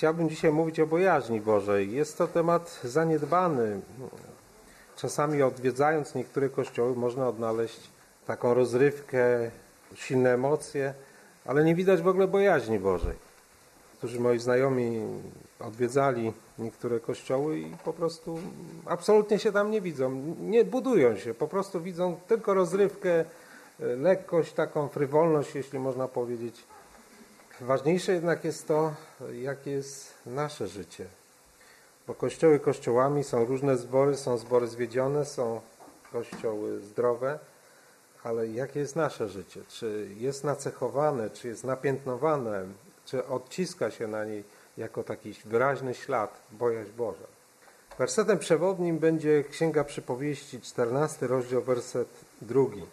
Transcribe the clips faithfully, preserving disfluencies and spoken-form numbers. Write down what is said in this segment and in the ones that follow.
Chciałbym dzisiaj mówić o bojaźni Bożej. Jest to temat zaniedbany. Czasami odwiedzając niektóre kościoły można odnaleźć taką rozrywkę, silne emocje, ale nie widać w ogóle bojaźni Bożej. Którzy moi znajomi odwiedzali niektóre kościoły i po prostu absolutnie się tam nie widzą, nie budują się, po prostu widzą tylko rozrywkę, lekkość, taką frywolność, jeśli można powiedzieć. Ważniejsze jednak jest to, jakie jest nasze życie. Bo kościoły kościołami, są różne zbory, są zbory zwiedzione, są kościoły zdrowe, ale jakie jest nasze życie? Czy jest nacechowane, czy jest napiętnowane, czy odciska się na niej jako taki wyraźny ślad bojaźń Boża? Wersetem przewodnim będzie Księga Przypowieści, czternasty rozdział, werset drugi.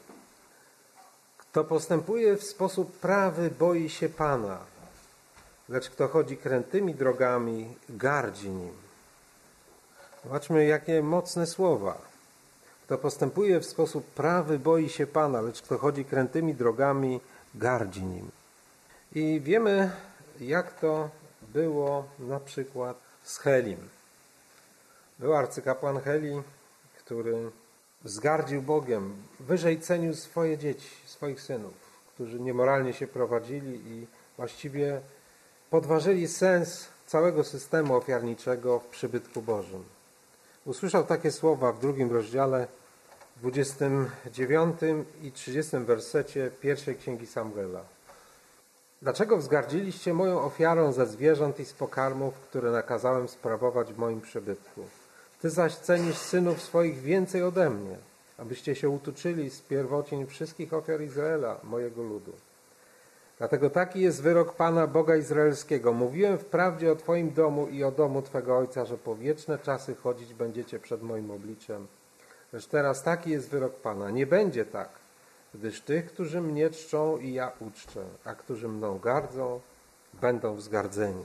Kto postępuje w sposób prawy, boi się Pana, lecz kto chodzi krętymi drogami, gardzi nim. Zobaczmy, jakie mocne słowa. Kto postępuje w sposób prawy, boi się Pana, lecz kto chodzi krętymi drogami, gardzi nim. I wiemy, jak to było na przykład z Helim. Był arcykapłan Heli, który wzgardził Bogiem, wyżej cenił swoje dzieci, swoich synów, którzy niemoralnie się prowadzili i właściwie podważyli sens całego systemu ofiarniczego w przybytku Bożym. Usłyszał takie słowa w drugim rozdziale, dwudziestym dziewiątym i trzydziestym wersecie pierwszej Księgi Samuela. Dlaczego wzgardziliście moją ofiarą ze zwierząt i z pokarmów, które nakazałem sprawować w moim przybytku? Ty zaś cenisz synów swoich więcej ode mnie, abyście się utuczyli z pierwocin wszystkich ofiar Izraela, mojego ludu. Dlatego taki jest wyrok Pana Boga Izraelskiego. Mówiłem wprawdzie o Twoim domu i o domu Twego ojca, że po wieczne czasy chodzić będziecie przed moim obliczem. Lecz teraz taki jest wyrok Pana. Nie będzie tak, gdyż tych, którzy mnie czczą i ja uczczę, a którzy mną gardzą, będą wzgardzeni.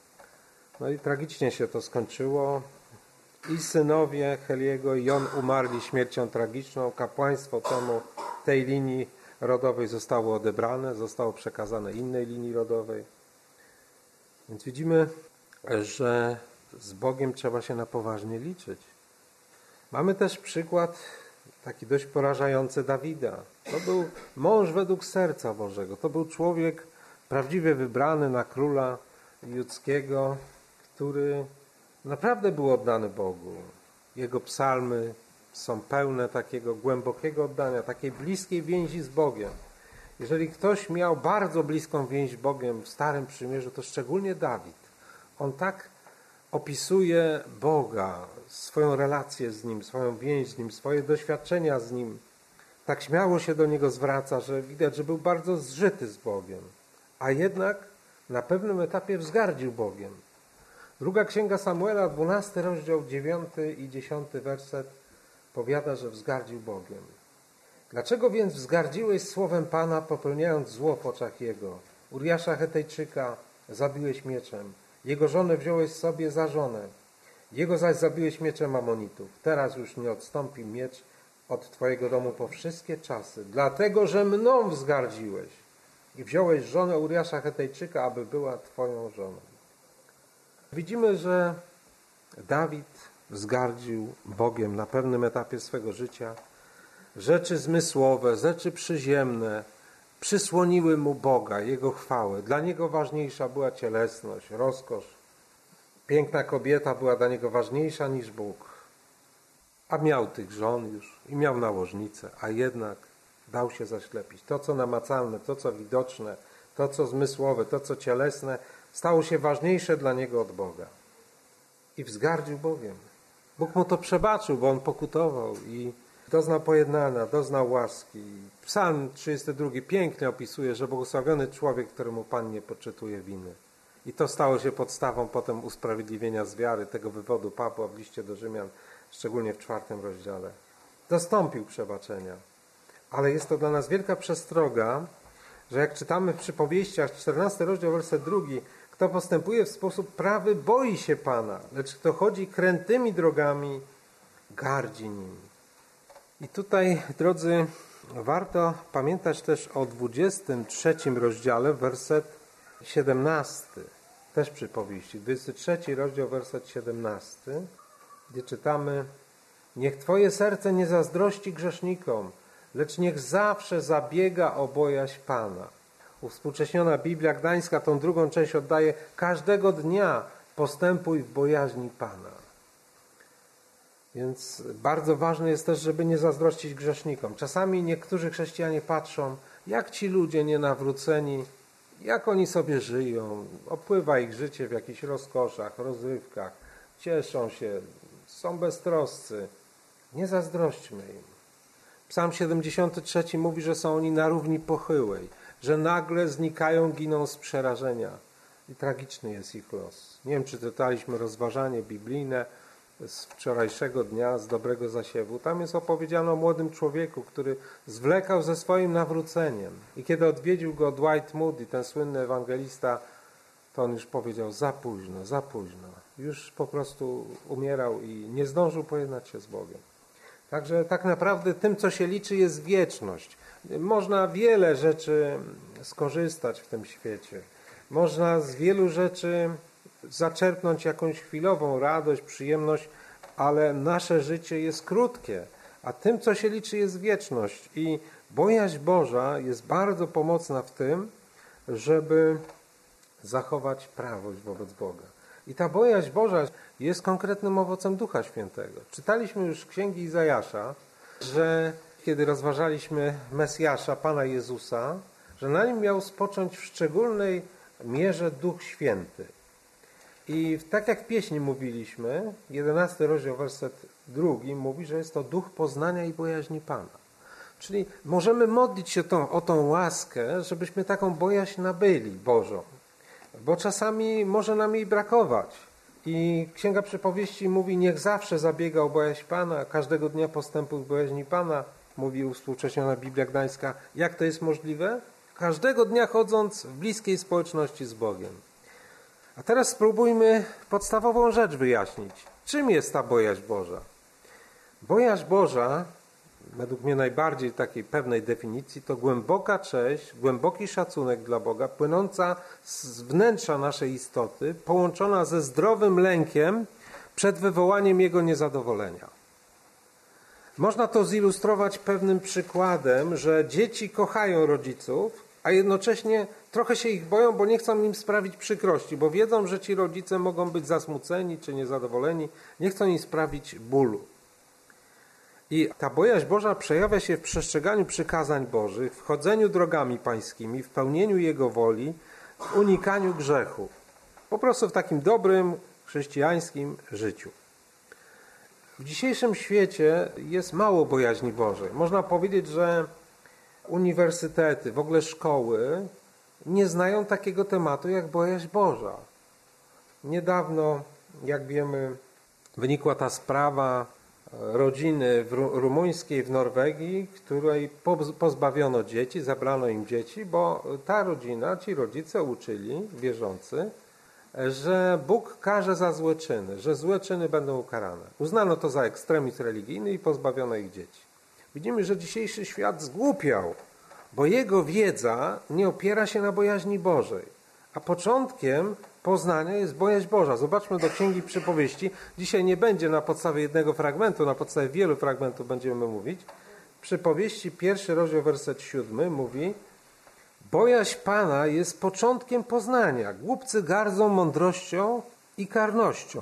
No i tragicznie się to skończyło. I synowie Heliego i on umarli śmiercią tragiczną. Kapłaństwo temu, tej linii rodowej zostało odebrane, zostało przekazane innej linii rodowej. Więc widzimy, że z Bogiem trzeba się na poważnie liczyć. Mamy też przykład taki dość porażający Dawida. To był mąż według serca Bożego. To był człowiek prawdziwie wybrany na króla judzkiego, który naprawdę był oddany Bogu. Jego psalmy są pełne takiego głębokiego oddania, takiej bliskiej więzi z Bogiem. Jeżeli ktoś miał bardzo bliską więź z Bogiem w Starym Przymierzu, to szczególnie Dawid. On tak opisuje Boga, swoją relację z Nim, swoją więź z Nim, swoje doświadczenia z Nim. Tak śmiało się do Niego zwraca, że widać, że był bardzo zżyty z Bogiem. A jednak na pewnym etapie wzgardził Bogiem. Druga Księga Samuela, dwunasty rozdział, dziewiąty i dziesiąty werset powiada, że wzgardził Bogiem. Dlaczego więc wzgardziłeś słowem Pana, popełniając zło w oczach Jego? Uriasza Hetejczyka zabiłeś mieczem. Jego żonę wziąłeś sobie za żonę. Jego zaś zabiłeś mieczem Amonitów. Teraz już nie odstąpi miecz od Twojego domu po wszystkie czasy. Dlatego, że mną wzgardziłeś i wziąłeś żonę Uriasza Hetejczyka, aby była Twoją żoną. Widzimy, że Dawid wzgardził Bogiem na pewnym etapie swego życia. Rzeczy zmysłowe, rzeczy przyziemne przysłoniły mu Boga, Jego chwałę. Dla niego ważniejsza była cielesność, rozkosz. Piękna kobieta była dla niego ważniejsza niż Bóg. A miał tych żon już i miał nałożnicę, a jednak dał się zaślepić. To, co namacalne, to, co widoczne, to, co zmysłowe, to, co cielesne, stało się ważniejsze dla niego od Boga. I wzgardził Bogiem. Bóg mu to przebaczył, bo on pokutował i doznał pojednania, doznał łaski. Psalm trzydziesty drugi pięknie opisuje, że błogosławiony człowiek, któremu Pan nie poczytuje winy. I to stało się podstawą potem usprawiedliwienia z wiary, tego wywodu Pawła w liście do Rzymian, szczególnie w czwartym rozdziale. Dostąpił przebaczenia. Ale jest to dla nas wielka przestroga, że jak czytamy w przypowieściach, czternasty rozdział, werset drugi, kto postępuje w sposób prawy, boi się Pana, lecz kto chodzi krętymi drogami, gardzi nim. I tutaj, drodzy, warto pamiętać też o dwudziestym trzecim rozdziale, werset siedemnasty. też przypowieści. dwudziesty trzeci rozdział, werset siedemnasty, gdzie czytamy: niech Twoje serce nie zazdrości grzesznikom, lecz niech zawsze zabiega o bojaźń Pana. Uwspółcześniona Biblia Gdańska tą drugą część oddaje: każdego dnia postępuj w bojaźni Pana. Więc bardzo ważne jest też, żeby nie zazdrościć grzesznikom. Czasami niektórzy chrześcijanie patrzą, jak ci ludzie nienawróceni, jak oni sobie żyją, opływa ich życie w jakichś rozkoszach, rozrywkach, cieszą się, są beztroscy. Nie zazdrośćmy im. Psalm siedemdziesiąty trzeci mówi, że są oni na równi pochyłej, że nagle znikają, giną z przerażenia. I tragiczny jest ich los. Nie wiem, czy czytaliśmy rozważanie biblijne z wczorajszego dnia, z dobrego zasiewu. Tam jest opowiedziane o młodym człowieku, który zwlekał ze swoim nawróceniem. I kiedy odwiedził go Dwight Moody, ten słynny ewangelista, to on już powiedział: za późno, za późno. Już po prostu umierał i nie zdążył pojednać się z Bogiem. Także tak naprawdę tym, co się liczy, jest wieczność. Można wiele rzeczy skorzystać w tym świecie. Można z wielu rzeczy zaczerpnąć jakąś chwilową radość, przyjemność, ale nasze życie jest krótkie, a tym, co się liczy, jest wieczność. I bojaźń Boża jest bardzo pomocna w tym, żeby zachować prawość wobec Boga. I ta bojaźń Boża jest konkretnym owocem Ducha Świętego. Czytaliśmy już w Księgi Izajasza, że kiedy rozważaliśmy Mesjasza, Pana Jezusa, że na nim miał spocząć w szczególnej mierze Duch Święty. I tak jak w pieśni mówiliśmy, jedenasty rozdział, werset drugi mówi, że jest to duch poznania i bojaźni Pana. Czyli możemy modlić się tą, o tą łaskę, żebyśmy taką bojaźń nabyli Bożą. Bo czasami może nam jej brakować. I Księga Przypowieści mówi: niech zawsze zabiega o bojaźń Pana, każdego dnia postępuj w bojaźni Pana, mówi uwspółcześniona Biblia Gdańska. Jak to jest możliwe? Każdego dnia chodząc w bliskiej społeczności z Bogiem. A teraz spróbujmy podstawową rzecz wyjaśnić. Czym jest ta bojaźń Boża? Bojaźń Boża, według mnie najbardziej takiej pewnej definicji, to głęboka cześć, głęboki szacunek dla Boga, płynąca z wnętrza naszej istoty, połączona ze zdrowym lękiem przed wywołaniem Jego niezadowolenia. Można to zilustrować pewnym przykładem, że dzieci kochają rodziców, a jednocześnie trochę się ich boją, bo nie chcą im sprawić przykrości, bo wiedzą, że ci rodzice mogą być zasmuceni czy niezadowoleni, nie chcą im sprawić bólu. I ta bojaźń Boża przejawia się w przestrzeganiu przykazań Bożych, w chodzeniu drogami pańskimi, w pełnieniu Jego woli, w unikaniu grzechu. Po prostu w takim dobrym, chrześcijańskim życiu. W dzisiejszym świecie jest mało bojaźni Bożej. Można powiedzieć, że uniwersytety, w ogóle szkoły nie znają takiego tematu jak bojaźń Boża. Niedawno, jak wiemy, wynikła ta sprawa rodziny w rumuńskiej w Norwegii, której pozbawiono dzieci, zabrano im dzieci, bo ta rodzina, ci rodzice uczyli, wierzący, że Bóg karze za złe czyny, że złe czyny będą ukarane. Uznano to za ekstremizm religijny i pozbawiono ich dzieci. Widzimy, że dzisiejszy świat zgłupiał, bo jego wiedza nie opiera się na bojaźni Bożej. A początkiem poznania jest bojaźń Boża. Zobaczmy do Księgi Przypowieści. Dzisiaj nie będzie na podstawie jednego fragmentu, na podstawie wielu fragmentów będziemy mówić. Przypowieści, pierwszy rozdział, werset siódmy mówi: bojaźń Pana jest początkiem poznania. Głupcy gardzą mądrością i karnością.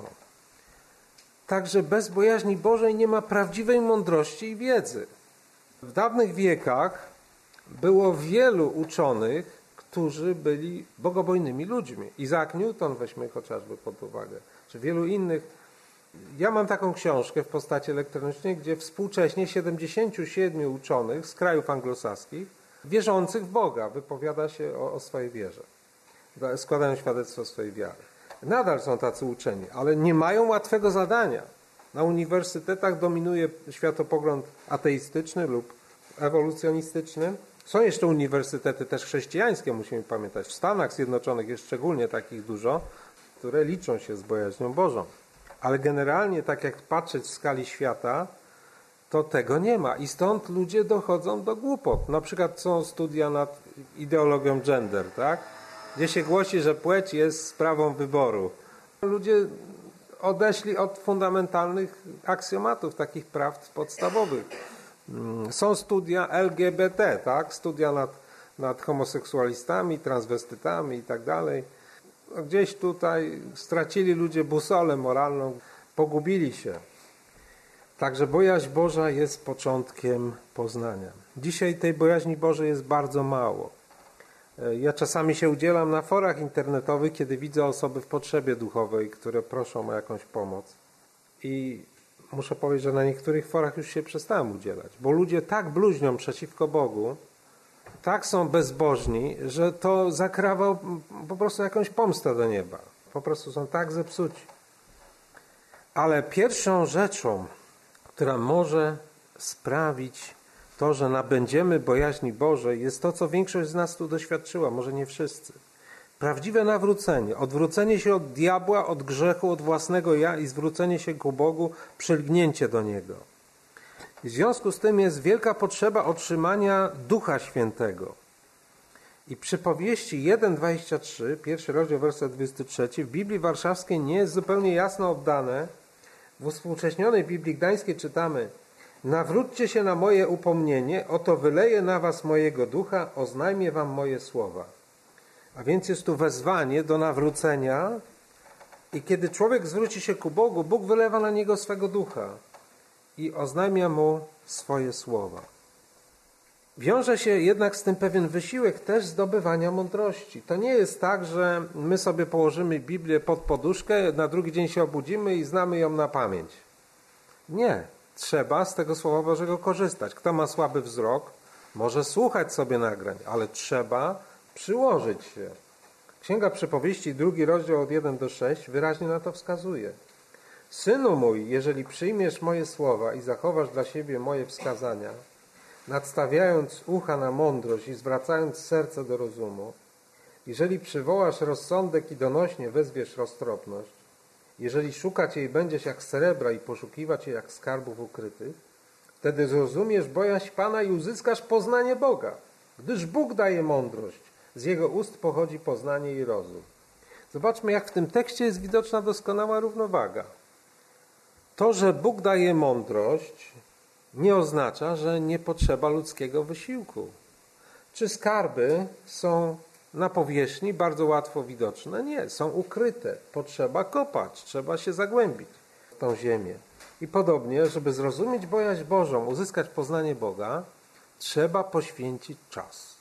Także bez bojaźni Bożej nie ma prawdziwej mądrości i wiedzy. W dawnych wiekach było wielu uczonych, którzy byli bogobojnymi ludźmi. Isaac Newton, weźmy chociażby pod uwagę, czy wielu innych. Ja mam taką książkę w postaci elektronicznej, gdzie współcześnie siedemdziesięciu siedmiu uczonych z krajów anglosaskich, wierzących w Boga, wypowiada się o, o swojej wierze. Składają świadectwo swojej wiary. Nadal są tacy uczeni, ale nie mają łatwego zadania. Na uniwersytetach dominuje światopogląd ateistyczny lub ewolucjonistyczny. Są jeszcze uniwersytety też chrześcijańskie, musimy pamiętać. W Stanach Zjednoczonych jest szczególnie takich dużo, które liczą się z bojaźnią Bożą. Ale generalnie, tak jak patrzeć w skali świata, to tego nie ma. I stąd ludzie dochodzą do głupot. Na przykład są studia nad ideologią gender, tak? gdzie się głosi, że płeć jest sprawą wyboru. Ludzie odeszli od fundamentalnych aksjomatów, takich prawd podstawowych. Są studia L G B T, tak? Studia nad, nad homoseksualistami, transwestytami i tak dalej. Gdzieś tutaj stracili ludzie busolę moralną, pogubili się. Także bojaźń Boża jest początkiem poznania. Dzisiaj tej bojaźni Bożej jest bardzo mało. Ja czasami się udzielam na forach internetowych, kiedy widzę osoby w potrzebie duchowej, które proszą o jakąś pomoc. I muszę powiedzieć, że na niektórych forach już się przestałem udzielać, bo ludzie tak bluźnią przeciwko Bogu, tak są bezbożni, że to zakrawa po prostu jakąś pomstę do nieba. Po prostu są tak zepsuci. Ale pierwszą rzeczą, która może sprawić to, że nabędziemy bojaźni Bożej, jest to, co większość z nas tu doświadczyła, może nie wszyscy. Prawdziwe nawrócenie, odwrócenie się od diabła, od grzechu, od własnego ja i zwrócenie się ku Bogu, przylgnięcie do Niego. W związku z tym jest wielka potrzeba otrzymania Ducha Świętego. I przypowieści jeden, dwadzieścia trzy, pierwszy rozdział, werset dwudziesty trzeci, w Biblii Warszawskiej nie jest zupełnie jasno oddane. W uwspółcześnionej Biblii Gdańskiej czytamy: nawróćcie się na moje upomnienie, oto wyleję na was mojego ducha, oznajmię wam moje słowa. A więc jest tu wezwanie do nawrócenia i kiedy człowiek zwróci się ku Bogu, Bóg wylewa na niego swego ducha i oznajmia mu swoje słowa. Wiąże się jednak z tym pewien wysiłek też zdobywania mądrości. To nie jest tak, że my sobie położymy Biblię pod poduszkę, na drugi dzień się obudzimy i znamy ją na pamięć. Nie. Trzeba z tego Słowa Bożego korzystać. Kto ma słaby wzrok, może słuchać sobie nagrań, ale trzeba przyłożyć się. Księga Przypowieści, drugi rozdział od jeden do sześciu wyraźnie na to wskazuje. Synu mój, jeżeli przyjmiesz moje słowa i zachowasz dla siebie moje wskazania, nadstawiając ucha na mądrość i zwracając serce do rozumu, jeżeli przywołasz rozsądek i donośnie wezwiesz roztropność, jeżeli szukać jej będziesz jak srebra i poszukiwać jej jak skarbów ukrytych, wtedy zrozumiesz bojaźń Pana i uzyskasz poznanie Boga, gdyż Bóg daje mądrość, z Jego ust pochodzi poznanie i rozum. Zobaczmy, jak w tym tekście jest widoczna doskonała równowaga. To, że Bóg daje mądrość, nie oznacza, że nie potrzeba ludzkiego wysiłku. Czy skarby są na powierzchni bardzo łatwo widoczne? Nie, są ukryte. Potrzeba kopać, trzeba się zagłębić w tą ziemię. I podobnie, żeby zrozumieć bojaźń Bożą, uzyskać poznanie Boga, trzeba poświęcić czas.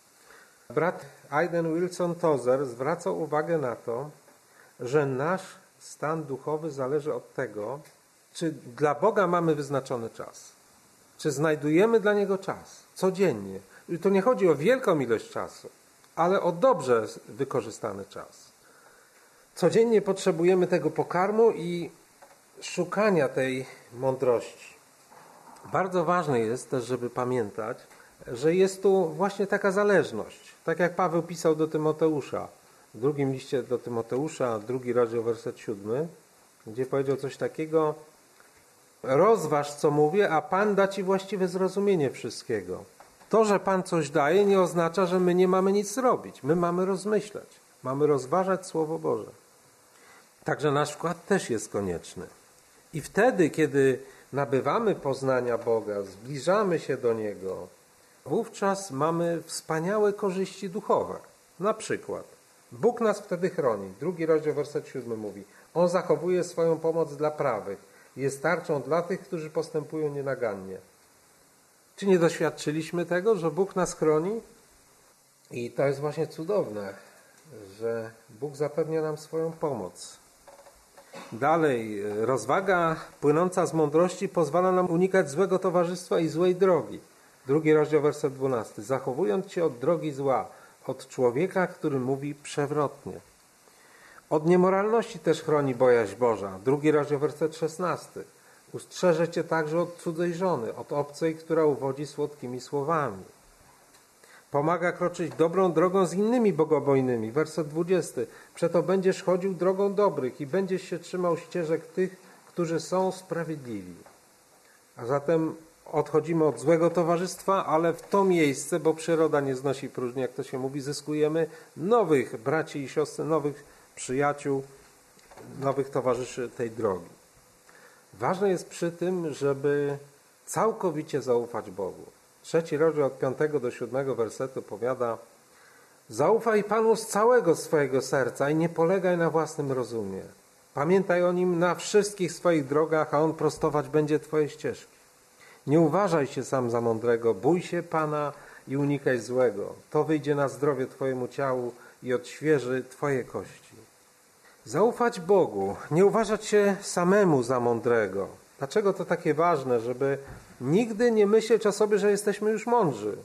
Brat Aidan Wilson Tozer zwraca uwagę na to, że nasz stan duchowy zależy od tego, czy dla Boga mamy wyznaczony czas. Czy znajdujemy dla Niego czas codziennie. I to nie chodzi o wielką ilość czasu, ale o dobrze wykorzystany czas. Codziennie potrzebujemy tego pokarmu i szukania tej mądrości. Bardzo ważne jest też, żeby pamiętać, że jest tu właśnie taka zależność. Tak jak Paweł pisał do Tymoteusza, w drugim liście do Tymoteusza, drugi rozdział, werset siódmy, gdzie powiedział coś takiego: rozważ, co mówię, a Pan da ci właściwe zrozumienie wszystkiego. To, że Pan coś daje, nie oznacza, że my nie mamy nic zrobić. My mamy rozmyślać, mamy rozważać Słowo Boże. Także nasz wkład też jest konieczny. I wtedy, kiedy nabywamy poznania Boga, zbliżamy się do Niego, wówczas mamy wspaniałe korzyści duchowe. Na przykład Bóg nas wtedy chroni. Drugi rozdział, werset siódmy mówi: On zachowuje swoją pomoc dla prawych. Jest tarczą dla tych, którzy postępują nienagannie. Czy nie doświadczyliśmy tego, że Bóg nas chroni? I to jest właśnie cudowne, że Bóg zapewnia nam swoją pomoc. Dalej, rozwaga płynąca z mądrości pozwala nam unikać złego towarzystwa i złej drogi. Drugi rozdział, werset dwunasty. Zachowując się od drogi zła, od człowieka, który mówi przewrotnie. Od niemoralności też chroni bojaźń Boża. Drugi rozdział, werset szesnasty. Ustrzeże cię także od cudzej żony, od obcej, która uwodzi słodkimi słowami. Pomaga kroczyć dobrą drogą z innymi bogobojnymi. Werset dwudziesty. Przeto będziesz chodził drogą dobrych i będziesz się trzymał ścieżek tych, którzy są sprawiedliwi. A zatem odchodzimy od złego towarzystwa, ale w to miejsce, bo przyroda nie znosi próżni, jak to się mówi, zyskujemy nowych braci i siostry, nowych przyjaciół, nowych towarzyszy tej drogi. Ważne jest przy tym, żeby całkowicie zaufać Bogu. Trzeci rozdział od piątego do siódmego wersetu powiada: zaufaj Panu z całego swojego serca i nie polegaj na własnym rozumie. Pamiętaj o Nim na wszystkich swoich drogach, a On prostować będzie Twoje ścieżki. Nie uważaj się sam za mądrego, bój się Pana i unikaj złego. To wyjdzie na zdrowie Twojemu ciału i odświeży Twoje kości. Zaufać Bogu, nie uważać się samemu za mądrego. Dlaczego to takie ważne, żeby nigdy nie myśleć o sobie, że jesteśmy już mądrzy?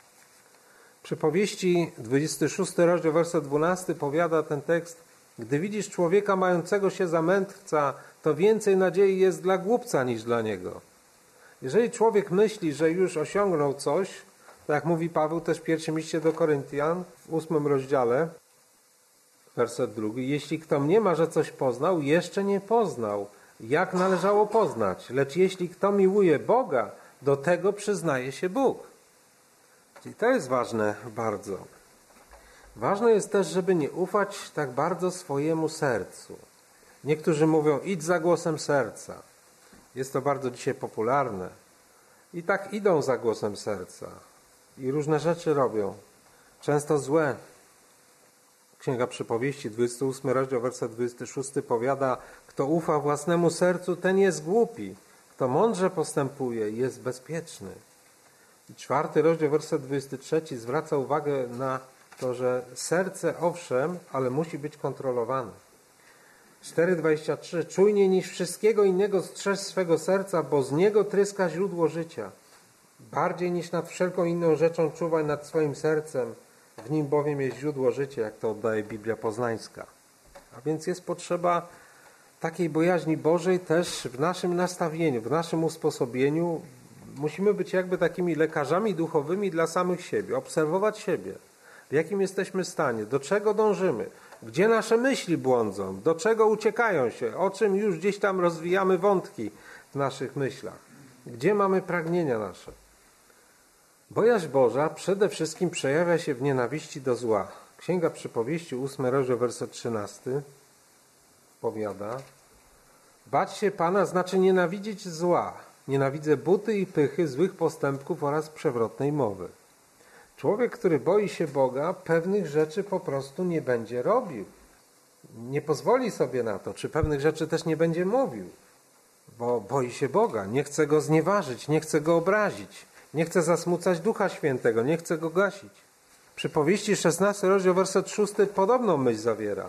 Przypowieści dwudziesty szósty rozdział, werset dwunasty powiada ten tekst: gdy widzisz człowieka mającego się za mędrca, to więcej nadziei jest dla głupca niż dla niego. Jeżeli człowiek myśli, że już osiągnął coś, to jak mówi Paweł też w pierwszym liście do Koryntian, w ósmym rozdziale, werset drugi: jeśli kto mniema, że coś poznał, jeszcze nie poznał, jak należało poznać. Lecz jeśli kto miłuje Boga, do tego przyznaje się Bóg. Czyli to jest ważne bardzo. Ważne jest też, żeby nie ufać tak bardzo swojemu sercu. Niektórzy mówią: idź za głosem serca. Jest to bardzo dzisiaj popularne. I tak idą za głosem serca. I różne rzeczy robią. Często złe. Księga Przypowieści, dwudziesty ósmy rozdział, werset dwudziesty szósty powiada: kto ufa własnemu sercu, ten jest głupi. Kto mądrze postępuje, jest bezpieczny. I czwarty rozdział, werset dwudziesty trzeci zwraca uwagę na to, że serce owszem, ale musi być kontrolowane. cztery dwadzieścia trzy: czujniej niż wszystkiego innego strzeż swego serca, bo z niego tryska źródło życia. Bardziej niż nad wszelką inną rzeczą czuwaj nad swoim sercem, w nim bowiem jest źródło życia, jak to oddaje Biblia Poznańska. A więc jest potrzeba takiej bojaźni Bożej też w naszym nastawieniu, w naszym usposobieniu. Musimy być jakby takimi lekarzami duchowymi dla samych siebie, obserwować siebie, w jakim jesteśmy stanie, do czego dążymy, gdzie nasze myśli błądzą, do czego uciekają się, o czym już gdzieś tam rozwijamy wątki w naszych myślach, gdzie mamy pragnienia nasze. Bojaźń Boża przede wszystkim przejawia się w nienawiści do zła. Księga Przypowieści, ósmy rozdział, werset trzynasty powiada: bać się Pana znaczy nienawidzieć zła. Nienawidzę buty i pychy, złych postępków oraz przewrotnej mowy. Człowiek, który boi się Boga, pewnych rzeczy po prostu nie będzie robił. Nie pozwoli sobie na to, czy pewnych rzeczy też nie będzie mówił, bo boi się Boga, nie chce Go znieważyć, nie chce Go obrazić, nie chce zasmucać Ducha Świętego, nie chce Go gasić. Przypowieści szesnasty rozdział, werset szósty podobną myśl zawiera,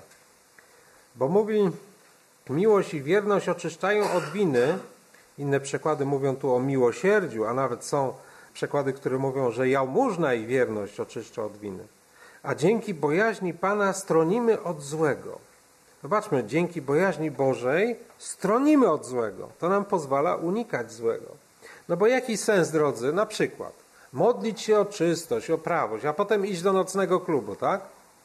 bo mówi: miłość i wierność oczyszczają od winy. Inne przekłady mówią tu o miłosierdziu, a nawet są przekłady, które mówią, że jałmużna i wierność oczyszcza od winy. A dzięki bojaźni Pana stronimy od złego. Zobaczmy, dzięki bojaźni Bożej stronimy od złego. To nam pozwala unikać złego. No bo jaki sens, drodzy, na przykład modlić się o czystość, o prawość, a potem iść do nocnego klubu, tak?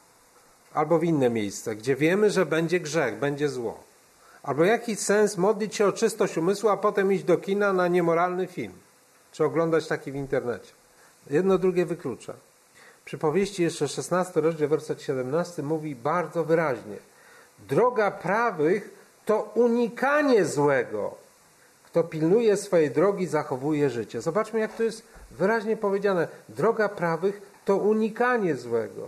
Albo w inne miejsce, gdzie wiemy, że będzie grzech, będzie zło. Albo jaki sens modlić się o czystość umysłu, a potem iść do kina na niemoralny film, czy oglądać taki w internecie. Jedno drugie wyklucza. Przypowieści jeszcze szesnasty rozdział, werset siedemnasty mówi bardzo wyraźnie: droga prawych to unikanie złego. Kto pilnuje swojej drogi, zachowuje życie. Zobaczmy, jak to jest wyraźnie powiedziane. Droga prawych to unikanie złego.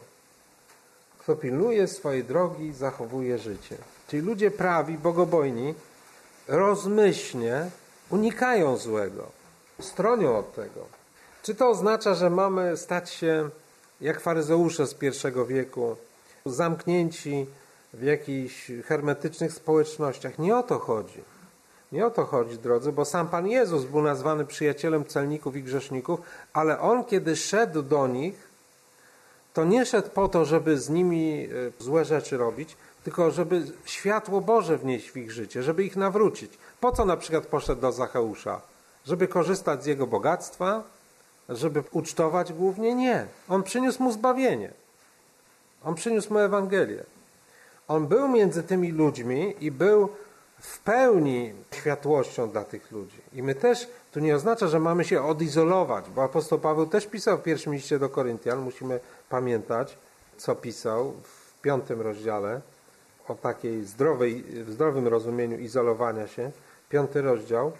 Kto pilnuje swojej drogi, zachowuje życie. Czyli ludzie prawi, bogobojni, rozmyślnie unikają złego. Stronią od tego. Czy to oznacza, że mamy stać się jak faryzeusze z pierwszego wieku, zamknięci w jakichś hermetycznych społecznościach? Nie o to chodzi. Nie o to chodzi, drodzy, bo sam Pan Jezus był nazwany przyjacielem celników i grzeszników, ale On, kiedy szedł do nich, to nie szedł po to, żeby z nimi złe rzeczy robić, tylko żeby światło Boże wnieść w ich życie, żeby ich nawrócić. Po co na przykład poszedł do Zacheusza? Żeby korzystać z jego bogactwa? Żeby ucztować głównie? Nie. On przyniósł mu zbawienie. On przyniósł mu Ewangelię. On był między tymi ludźmi i był w pełni światłością dla tych ludzi. I my też, to nie oznacza, że mamy się odizolować, bo apostoł Paweł też pisał w pierwszym liście do Koryntian, musimy pamiętać, co pisał w piątym rozdziale, o takiej zdrowej, w zdrowym rozumieniu izolowania się. Piąty rozdział,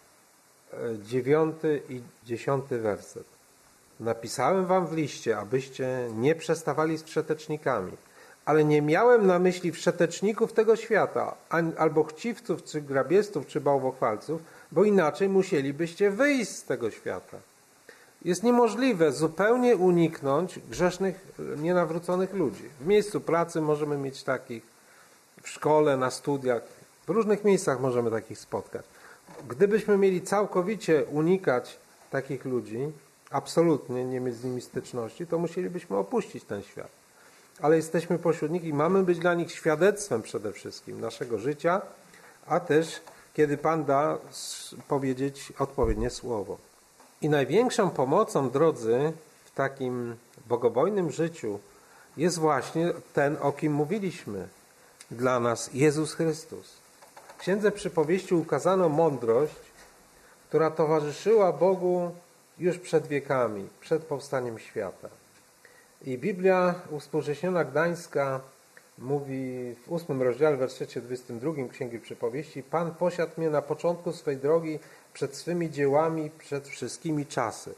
dziewiąty i dziesiąty werset. Napisałem wam w liście, abyście nie przestawali z wszetecznikami, ale nie miałem na myśli wszeteczników tego świata, albo chciwców, czy grabieżców, czy bałwochwalców, bo inaczej musielibyście wyjść z tego świata. Jest niemożliwe zupełnie uniknąć grzesznych, nienawróconych ludzi. W miejscu pracy możemy mieć takich, w szkole, na studiach, w różnych miejscach możemy takich spotkać. Gdybyśmy mieli całkowicie unikać takich ludzi, absolutnie nie mieć z nimi styczności, to musielibyśmy opuścić ten świat. Ale jesteśmy pośród nich i mamy być dla nich świadectwem przede wszystkim naszego życia, a też, kiedy Pan da, powiedzieć odpowiednie słowo. I największą pomocą, drodzy, w takim bogobojnym życiu jest właśnie ten, o kim mówiliśmy. Dla nas Jezus Chrystus. W Księdze Przypowieści ukazano mądrość, która towarzyszyła Bogu już przed wiekami, przed powstaniem świata. I Biblia Uwspółcześniona Gdańska mówi w ósmym rozdziale, w wersecie dwudziestym drugim Księgi Przypowieści: Pan posiadł mnie na początku swej drogi, przed swymi dziełami, przed wszystkimi czasy.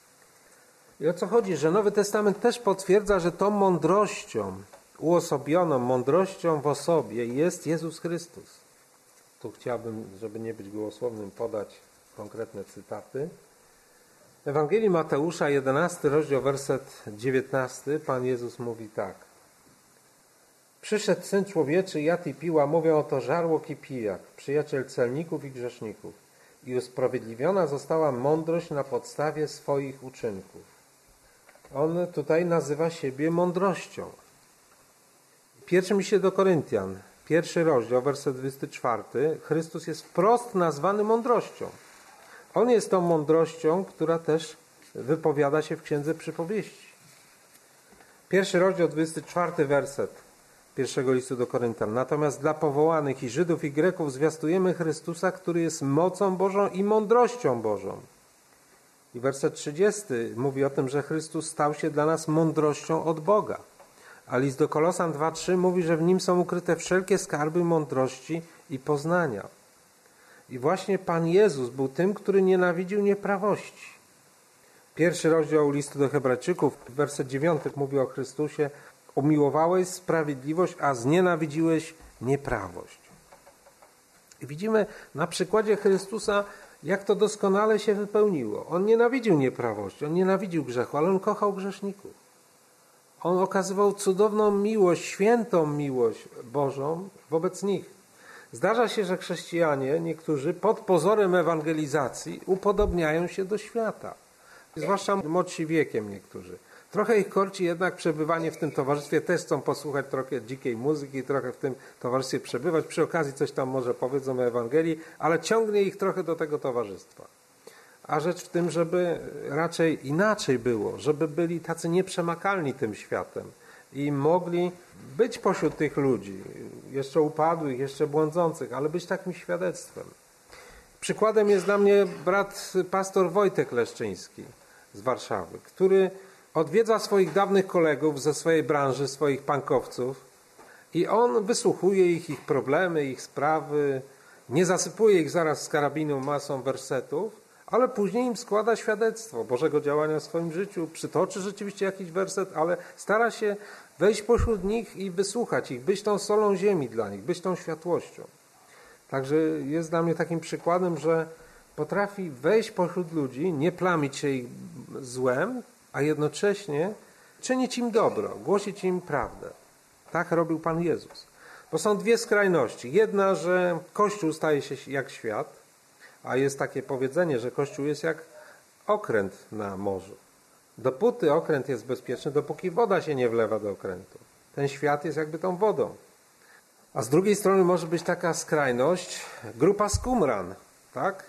I o co chodzi? Że Nowy Testament też potwierdza, że tą mądrością, uosobioną mądrością w osobie jest Jezus Chrystus. Tu chciałbym, żeby nie być gołosłownym, podać konkretne cytaty. W Ewangelii Mateusza, jedenasty rozdział, werset dziewiętnasty, Pan Jezus mówi tak. Przyszedł Syn Człowieczy, jadł i pił, a mówią oto żarłok i pijak, przyjaciel celników i grzeszników. I usprawiedliwiona została mądrość na podstawie swoich uczynków. On tutaj nazywa siebie mądrością. W pierwszym liście do Koryntian, pierwszy rozdział, werset dwudziesty czwarty, Chrystus jest wprost nazwany mądrością. On jest tą mądrością, która też wypowiada się w Księdze Przypowieści. Pierwszy rozdział, dwudziesty czwarty werset pierwszego listu do Koryntian. Natomiast dla powołanych i Żydów i Greków zwiastujemy Chrystusa, który jest mocą Bożą i mądrością Bożą. I werset trzydziesty mówi o tym, że Chrystus stał się dla nas mądrością od Boga. A list do Kolosan dwa trzy mówi, że w nim są ukryte wszelkie skarby mądrości i poznania. I właśnie Pan Jezus był tym, który nienawidził nieprawości. Pierwszy rozdział listu do Hebrajczyków, werset dziewiąty mówi o Chrystusie: umiłowałeś sprawiedliwość, a znienawidziłeś nieprawość. I widzimy na przykładzie Chrystusa, jak to doskonale się wypełniło. On nienawidził nieprawości, on nienawidził grzechu, ale on kochał grzeszników. On okazywał cudowną miłość, świętą miłość Bożą wobec nich. Zdarza się, że chrześcijanie, niektórzy pod pozorem ewangelizacji upodobniają się do świata. Zwłaszcza młodsi wiekiem niektórzy. Trochę ich korci jednak przebywanie w tym towarzystwie. Też chcą posłuchać trochę dzikiej muzyki, trochę w tym towarzystwie przebywać. Przy okazji coś tam może powiedzą o Ewangelii, ale ciągnie ich trochę do tego towarzystwa. A rzecz w tym, żeby raczej inaczej było, żeby byli tacy nieprzemakalni tym światem i mogli być pośród tych ludzi, jeszcze upadłych, jeszcze błądzących, ale być takim świadectwem. Przykładem jest dla mnie brat pastor Wojtek Leszczyński z Warszawy, który odwiedza swoich dawnych kolegów ze swojej branży, swoich punkowców i on wysłuchuje ich, ich problemy, ich sprawy, nie zasypuje ich zaraz z karabinu masą wersetów, ale później im składa świadectwo Bożego działania w swoim życiu, przytoczy rzeczywiście jakiś werset, ale stara się wejść pośród nich i wysłuchać ich, być tą solą ziemi dla nich, być tą światłością. Także jest dla mnie takim przykładem, że potrafi wejść pośród ludzi, nie plamić się ich złem, a jednocześnie czynić im dobro, głosić im prawdę. Tak robił Pan Jezus. Bo są dwie skrajności. Jedna, że Kościół staje się jak świat, a jest takie powiedzenie, że Kościół jest jak okręt na morzu. Dopóty okręt jest bezpieczny, dopóki woda się nie wlewa do okrętu. Ten świat jest jakby tą wodą. A z drugiej strony może być taka skrajność, grupa skumran, tak?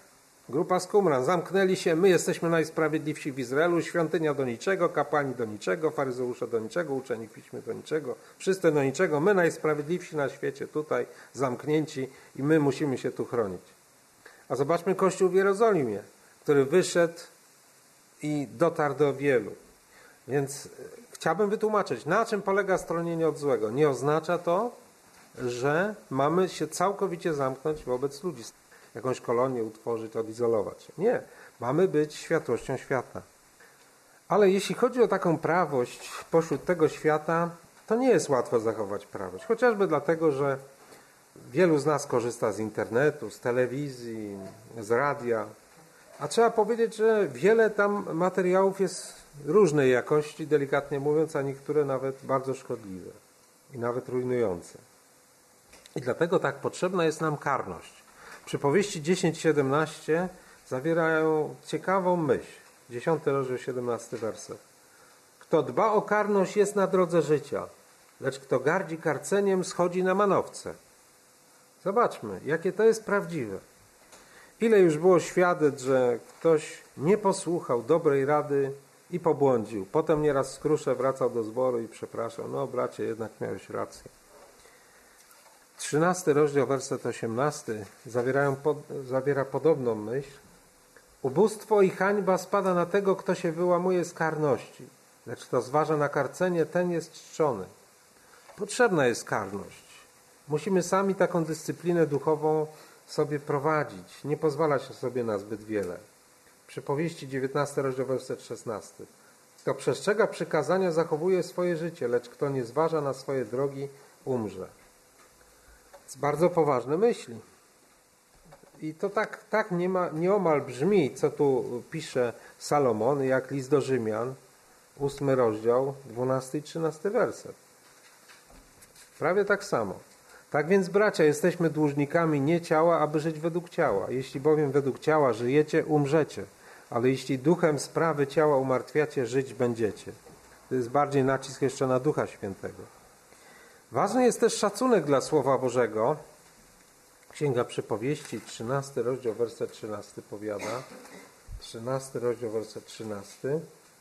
Grupa z Qumran, zamknęli się, my jesteśmy najsprawiedliwsi w Izraelu, świątynia do niczego, kapłani do niczego, faryzeusze do niczego, uczeni w piśmie do niczego, wszyscy do niczego, my najsprawiedliwsi na świecie, tutaj zamknięci i my musimy się tu chronić. A zobaczmy Kościół w Jerozolimie, który wyszedł i dotarł do wielu. Więc chciałbym wytłumaczyć, na czym polega stronienie od złego. Nie oznacza to, że mamy się całkowicie zamknąć wobec ludzi, jakąś kolonię utworzyć, odizolować. Nie, mamy być światłością świata. Ale jeśli chodzi o taką prawość pośród tego świata, to nie jest łatwo zachować prawość. Chociażby dlatego, że wielu z nas korzysta z internetu, z telewizji, z radia. A trzeba powiedzieć, że wiele tam materiałów jest różnej jakości, delikatnie mówiąc, a niektóre nawet bardzo szkodliwe i nawet rujnujące. I dlatego tak potrzebna jest nam karność. Przypowieści dziesięć siedemnaście zawierają ciekawą myśl. dziesiąty rozdział, siedemnasty werset. Kto dba o karność, jest na drodze życia, lecz kto gardzi karceniem, schodzi na manowce. Zobaczmy, jakie to jest prawdziwe. Ile już było świadectw, że ktoś nie posłuchał dobrej rady i pobłądził. Potem nieraz skrusze wracał do zboru i przepraszał. No bracie, jednak miałeś rację. trzynasty rozdział, werset osiemnasty zawierają pod, zawiera podobną myśl. Ubóstwo i hańba spada na tego, kto się wyłamuje z karności. Lecz kto zważa na karcenie, ten jest czczony. Potrzebna jest karność. Musimy sami taką dyscyplinę duchową sobie prowadzić. Nie pozwalać sobie na zbyt wiele. Przypowieści dziewiętnasty rozdział, werset szesnasty. Kto przestrzega przykazania, zachowuje swoje życie, lecz kto nie zważa na swoje drogi, umrze. To bardzo poważne myśli. I to tak, tak nie ma, nieomal brzmi, co tu pisze Salomon, jak list do Rzymian, ósmy rozdział, dwunasty i trzynasty werset. Prawie tak samo. Tak więc, bracia, jesteśmy dłużnikami nie ciała, aby żyć według ciała. Jeśli bowiem według ciała żyjecie, umrzecie. Ale jeśli duchem sprawy ciała umartwiacie, żyć będziecie. To jest bardziej nacisk jeszcze na Ducha Świętego. Ważny jest też szacunek dla Słowa Bożego. Księga Przypowieści, trzynasty rozdział, werset trzynasty powiada. trzynasty rozdział, werset trzynasty.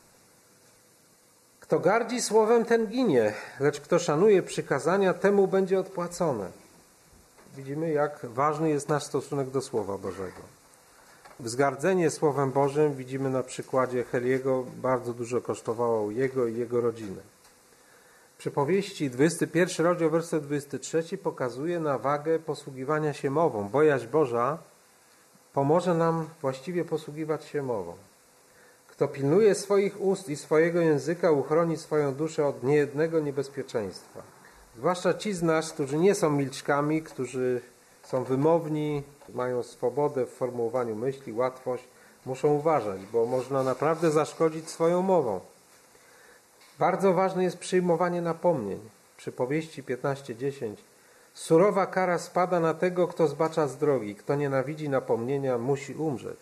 Kto gardzi słowem, ten ginie, lecz kto szanuje przykazania, temu będzie odpłacone. Widzimy, jak ważny jest nasz stosunek do Słowa Bożego. Wzgardzenie Słowem Bożym, widzimy na przykładzie Heliego, bardzo dużo kosztowało jego i jego rodziny. Przypowieści, dwudziesty pierwszy rozdział, werset dwudziesty trzeci pokazuje na wagę posługiwania się mową. Bojaźń Boża pomoże nam właściwie posługiwać się mową. Kto pilnuje swoich ust i swojego języka, uchroni swoją duszę od niejednego niebezpieczeństwa. Zwłaszcza ci z nas, którzy nie są milczkami, którzy są wymowni, mają swobodę w formułowaniu myśli, łatwość, muszą uważać, bo można naprawdę zaszkodzić swoją mową. Bardzo ważne jest przyjmowanie napomnień. Przypowieści piętnaście dziesięć. Surowa kara spada na tego, kto zbacza z drogi. Kto nienawidzi napomnienia, musi umrzeć.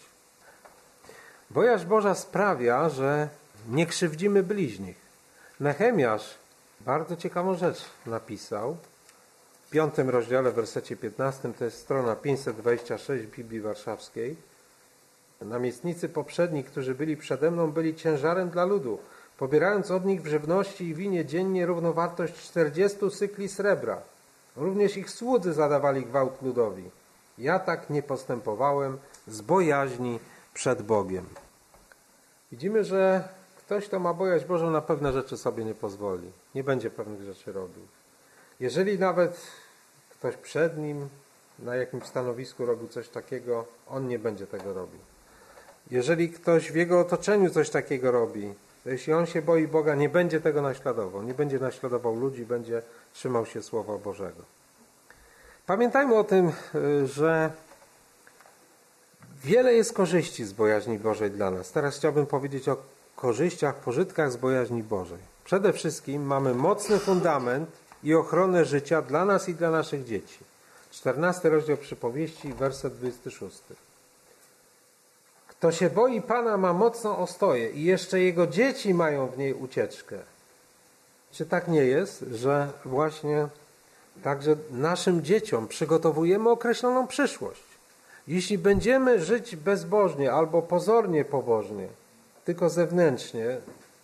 Bojaźń Boża sprawia, że nie krzywdzimy bliźnich. Nehemiasz bardzo ciekawą rzecz napisał. W piątym rozdziale, w wersecie piętnastym, to jest strona pięćset dwadzieścia sześć Biblii Warszawskiej. Namiestnicy poprzedni, którzy byli przede mną, byli ciężarem dla ludu, pobierając od nich w żywności i winie dziennie równowartość czterdziestu cykli srebra. Również ich słudzy zadawali gwałt ludowi. Ja tak nie postępowałem z bojaźni przed Bogiem. Widzimy, że ktoś, kto ma bojaźń Bożą, na pewne rzeczy sobie nie pozwoli. Nie będzie pewnych rzeczy robił. Jeżeli nawet ktoś przed nim na jakimś stanowisku robił coś takiego, on nie będzie tego robił. Jeżeli ktoś w jego otoczeniu coś takiego robi, to jeśli on się boi Boga, nie będzie tego naśladował. Nie będzie naśladował ludzi, będzie trzymał się Słowa Bożego. Pamiętajmy o tym, że wiele jest korzyści z bojaźni Bożej dla nas. Teraz chciałbym powiedzieć o korzyściach, pożytkach z bojaźni Bożej. Przede wszystkim mamy mocny fundament i ochronę życia dla nas i dla naszych dzieci. czternasty rozdział Przypowieści, werset dwudziesty szósty. Kto się boi Pana, ma mocną ostoję i jeszcze jego dzieci mają w niej ucieczkę. Czy tak nie jest, że właśnie także naszym dzieciom przygotowujemy określoną przyszłość? Jeśli będziemy żyć bezbożnie albo pozornie pobożnie, tylko zewnętrznie,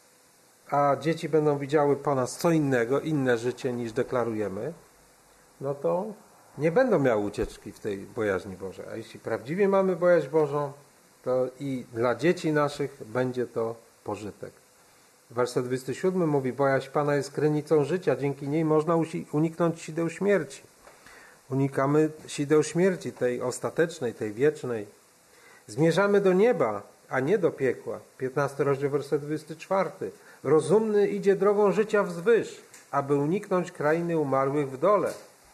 a dzieci będą widziały po nas co innego, inne życie niż deklarujemy, no to nie będą miały ucieczki w tej bojaźni Bożej. A jeśli prawdziwie mamy bojaźń Bożą, to i dla dzieci naszych będzie to pożytek. Werset dwudziesty siódmy mówi: bojaźń Pana jest krynicą życia, dzięki niej można uniknąć sideł śmierci. Unikamy sideł śmierci, tej ostatecznej, tej wiecznej. Zmierzamy do nieba, a nie do piekła. piętnasty rozdział, werset dwudziesty czwarty. Rozumny idzie drogą życia wzwyż, aby uniknąć krainy umarłych w dole.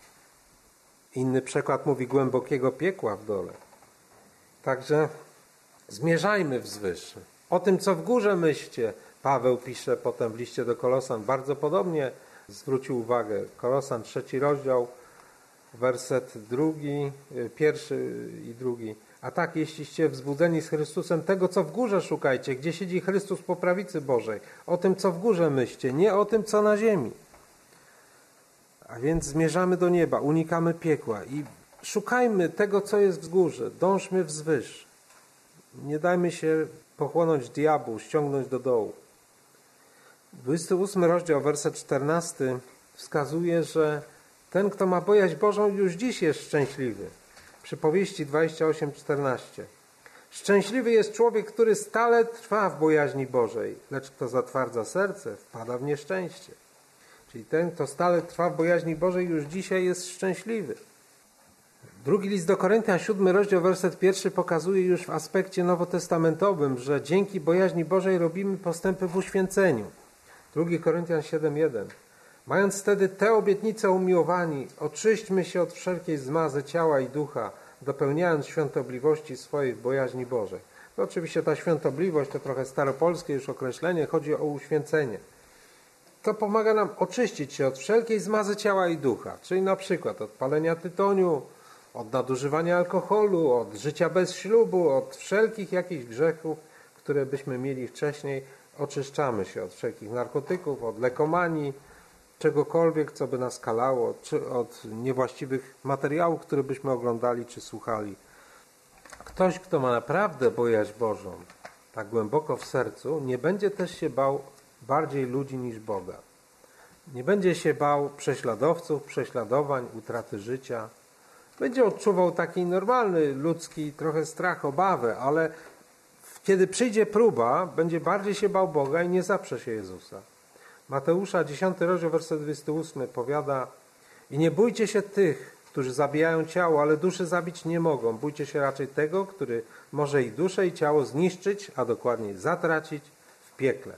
Inny przekład mówi głębokiego piekła w dole. Także zmierzajmy wzwyż. O tym, co w górze myślcie, Paweł pisze potem w liście do Kolosan. Bardzo podobnie zwrócił uwagę. Kolosan, trzeci rozdział, werset drugi, pierwszy i drugi. A tak, jeśliście wzbudzeni z Chrystusem, tego, co w górze szukajcie, gdzie siedzi Chrystus po prawicy Bożej. O tym, co w górze myślcie, nie o tym, co na ziemi. A więc zmierzamy do nieba, unikamy piekła i szukajmy tego, co jest wzgórze. Dążmy wzwyż. Nie dajmy się pochłonąć diabłu, ściągnąć do dołu. dwudziesty ósmy rozdział, werset czternasty wskazuje, że ten, kto ma bojaźń Bożą, już dziś jest szczęśliwy. Przypowieści dwadzieścia osiem czternaście. Szczęśliwy jest człowiek, który stale trwa w bojaźni Bożej, lecz kto zatwardza serce, wpada w nieszczęście. Czyli ten, kto stale trwa w bojaźni Bożej, już dzisiaj jest szczęśliwy. Drugi list do Koryntian, siódmy rozdział, werset pierwszy pokazuje już w aspekcie nowotestamentowym, że dzięki bojaźni Bożej robimy postępy w uświęceniu. Drugi Koryntian siedem jeden. Mając wtedy te obietnice, umiłowani, oczyśćmy się od wszelkiej zmazy ciała i ducha, dopełniając świątobliwości swojej w bojaźni Bożej. To oczywiście ta świątobliwość to trochę staropolskie już określenie, chodzi o uświęcenie. To pomaga nam oczyścić się od wszelkiej zmazy ciała i ducha, czyli na przykład od palenia tytoniu, od nadużywania alkoholu, od życia bez ślubu, od wszelkich jakichś grzechów, które byśmy mieli wcześniej. Oczyszczamy się od wszelkich narkotyków, od lekomanii, czegokolwiek, co by nas kalało, czy od niewłaściwych materiałów, które byśmy oglądali czy słuchali. Ktoś, kto ma naprawdę bojaźń Bożą, tak głęboko w sercu, nie będzie też się bał bardziej ludzi niż Boga. Nie będzie się bał prześladowców, prześladowań, utraty życia. Będzie odczuwał taki normalny, ludzki trochę strach, obawę, ale kiedy przyjdzie próba, będzie bardziej się bał Boga i nie zaprze się Jezusa. Mateusza, dziesiąty rozdział, werset dwudziesty ósmy powiada: i nie bójcie się tych, którzy zabijają ciało, ale duszy zabić nie mogą. Bójcie się raczej tego, który może i duszę, i ciało zniszczyć, a dokładniej zatracić w piekle.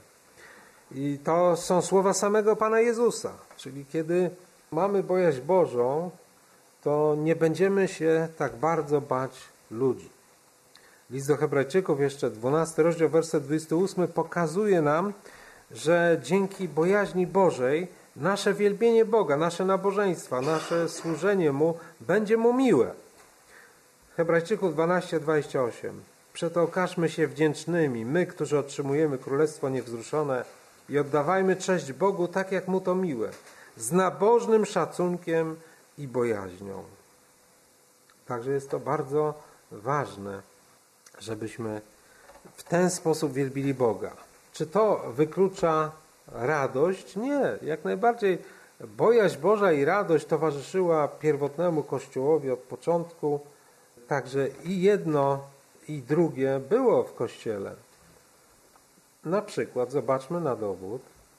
I to są słowa samego Pana Jezusa. Czyli kiedy mamy bojaźń Bożą, to nie będziemy się tak bardzo bać ludzi. List do Hebrajczyków, jeszcze dwunasty rozdział, werset dwudziesty ósmy pokazuje nam, że dzięki bojaźni Bożej nasze wielbienie Boga, nasze nabożeństwa, nasze służenie Mu będzie Mu miłe. Hebrajczyków dwanaście dwadzieścia osiem. Przeto okażmy się wdzięcznymi, my, którzy otrzymujemy Królestwo Niewzruszone, i oddawajmy cześć Bogu tak, jak Mu to miłe, z nabożnym szacunkiem i bojaźnią. Także jest to bardzo ważne, żebyśmy w ten sposób wielbili Boga. Czy to wyklucza radość? Nie, jak najbardziej bojaźń Boża i radość towarzyszyła pierwotnemu Kościołowi od początku. Także i jedno, i drugie było w Kościele. Na przykład, zobaczmy na dowód.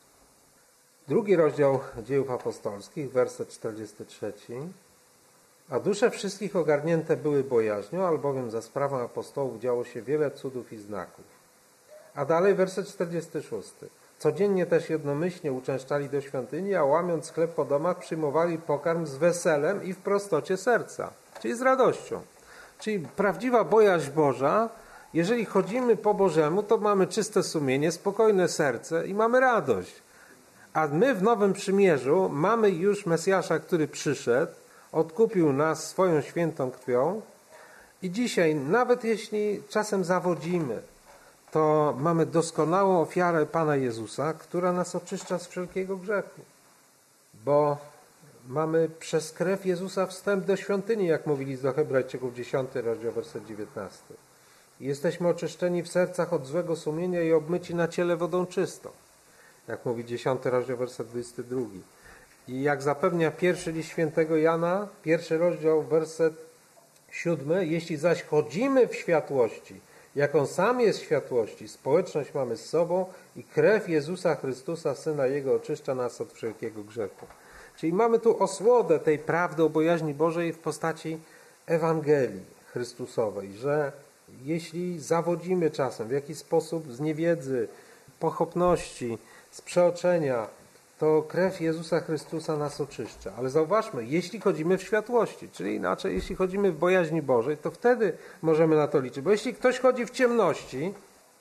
Drugi rozdział Dziejów Apostolskich, werset czterdziesty trzeci. A dusze wszystkich ogarnięte były bojaźnią, albowiem za sprawą apostołów działo się wiele cudów i znaków. A dalej werset czterdziesty szósty. Codziennie też jednomyślnie uczęszczali do świątyni, a łamiąc chleb po domach przyjmowali pokarm z weselem i w prostocie serca, czyli z radością. Czyli prawdziwa bojaźń Boża, jeżeli chodzimy po Bożemu, to mamy czyste sumienie, spokojne serce i mamy radość. A my w Nowym Przymierzu mamy już Mesjasza, który przyszedł, odkupił nas swoją świętą krwią i dzisiaj, nawet jeśli czasem zawodzimy, to mamy doskonałą ofiarę Pana Jezusa, która nas oczyszcza z wszelkiego grzechu. Bo mamy przez krew Jezusa wstęp do świątyni, jak mówili do Hebrajczyków dziesiąty rozdział, werset dziewiętnasty. Jesteśmy oczyszczeni w sercach od złego sumienia i obmyci na ciele wodą czystą, jak mówi dziesiąty rozdział, werset dwudziesty drugi. I jak zapewnia pierwszy list świętego Jana, pierwszy rozdział, werset siódmy, jeśli zaś chodzimy w światłości, jak On sam jest w światłości, społeczność mamy z sobą i krew Jezusa Chrystusa, Syna Jego, oczyszcza nas od wszelkiego grzechu. Czyli mamy tu osłodę tej prawdy o bojaźni Bożej w postaci Ewangelii Chrystusowej, że jeśli zawodzimy czasem w jakiś sposób z niewiedzy, pochopności, z przeoczenia, to krew Jezusa Chrystusa nas oczyszcza. Ale zauważmy, jeśli chodzimy w światłości, czyli inaczej, jeśli chodzimy w bojaźni Bożej, to wtedy możemy na to liczyć. Bo jeśli ktoś chodzi w ciemności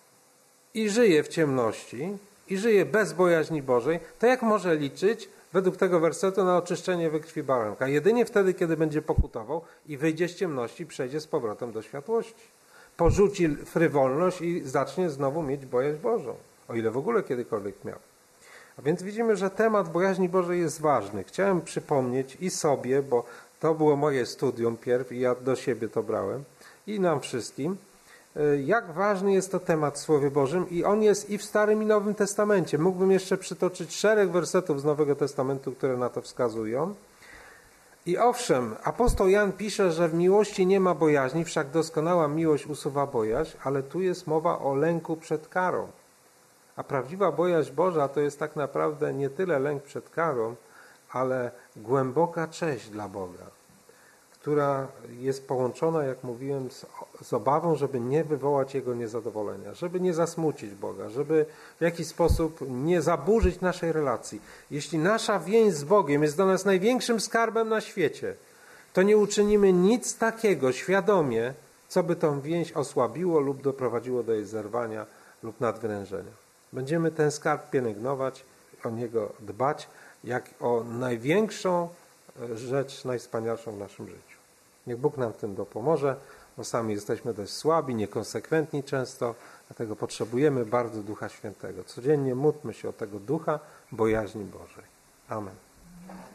i żyje w ciemności i żyje bez bojaźni Bożej, to jak może liczyć według tego wersetu na oczyszczenie we krwi baranka? Jedynie wtedy, kiedy będzie pokutował i wyjdzie z ciemności, przejdzie z powrotem do światłości. Porzuci frywolność i zacznie znowu mieć bojaźń Bożą, o ile w ogóle kiedykolwiek miał. A więc widzimy, że temat bojaźni Bożej jest ważny. Chciałem przypomnieć i sobie, bo to było moje studium pierw i ja do siebie to brałem, i nam wszystkim, jak ważny jest to temat w Słowie Bożym i on jest i w Starym i Nowym Testamencie. Mógłbym jeszcze przytoczyć szereg wersetów z Nowego Testamentu, które na to wskazują. I owszem, apostoł Jan pisze, że w miłości nie ma bojaźni, wszak doskonała miłość usuwa bojaźń, ale tu jest mowa o lęku przed karą. A prawdziwa bojaźń Boża to jest tak naprawdę nie tyle lęk przed karą, ale głęboka cześć dla Boga, która jest połączona, jak mówiłem, z, z obawą, żeby nie wywołać Jego niezadowolenia, żeby nie zasmucić Boga, żeby w jakiś sposób nie zaburzyć naszej relacji. Jeśli nasza więź z Bogiem jest dla nas największym skarbem na świecie, to nie uczynimy nic takiego świadomie, co by tą więź osłabiło lub doprowadziło do jej zerwania lub nadwyrężenia. Będziemy ten skarb pielęgnować, o niego dbać, jak o największą rzecz, najwspanialszą w naszym życiu. Niech Bóg nam w tym dopomoże, bo sami jesteśmy dość słabi, niekonsekwentni często, dlatego potrzebujemy bardzo Ducha Świętego. Codziennie módlmy się o tego Ducha bojaźni Bożej. Amen.